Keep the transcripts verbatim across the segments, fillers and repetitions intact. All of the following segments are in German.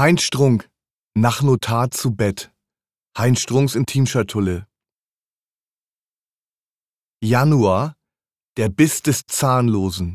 Heinz Strunk, nach Notar zu Bett. Heinz Strunks Intimschatulle. Januar, der Biss des Zahnlosen.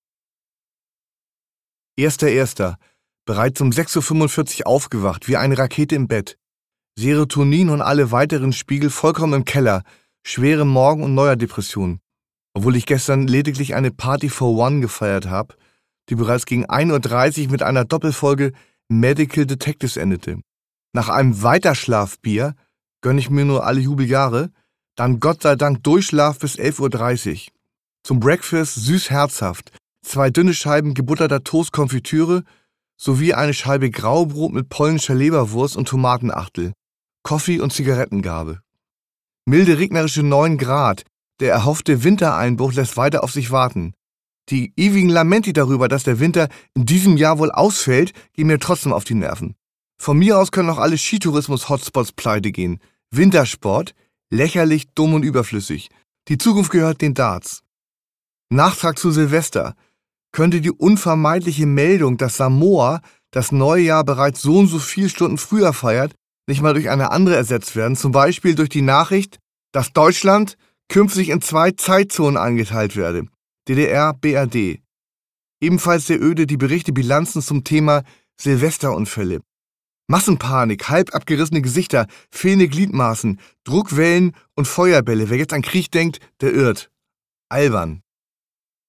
Erster Erster, bereits um sechs Uhr fünfundvierzig aufgewacht, wie eine Rakete im Bett. Serotonin und alle weiteren Spiegel vollkommen im Keller, schwere Morgen- und Neujahrdepression. Obwohl ich gestern lediglich eine Party for One gefeiert habe, die bereits gegen ein Uhr dreißig mit einer Doppelfolge Medical Detectives endete. Nach einem Weiterschlafbier gönne ich mir nur alle Jubeljahre, dann Gott sei Dank Durchschlaf bis elf Uhr dreißig. Zum Breakfast süß-herzhaft, zwei dünne Scheiben gebutterter Toast-Konfitüre sowie eine Scheibe Graubrot mit polnischer Leberwurst und Tomatenachtel, Kaffee und Zigarettengabe. Milde regnerische neun Grad, der erhoffte Wintereinbruch lässt weiter auf sich warten. Die ewigen Lamenti darüber, dass der Winter in diesem Jahr wohl ausfällt, gehen mir trotzdem auf die Nerven. Von mir aus können auch alle Skitourismus-Hotspots pleite gehen. Wintersport, lächerlich, dumm und überflüssig. Die Zukunft gehört den Darts. Nachtrag zu Silvester. Könnte die unvermeidliche Meldung, dass Samoa das neue Jahr bereits so und so viele Stunden früher feiert, nicht mal durch eine andere ersetzt werden, zum Beispiel durch die Nachricht, dass Deutschland künftig in zwei Zeitzonen eingeteilt werde. D D R, B R D. Ebenfalls sehr öde die Berichte Bilanzen zum Thema Silvesterunfälle. Massenpanik, halb abgerissene Gesichter, fehlende Gliedmaßen, Druckwellen und Feuerbälle. Wer jetzt an Krieg denkt, der irrt. Albern.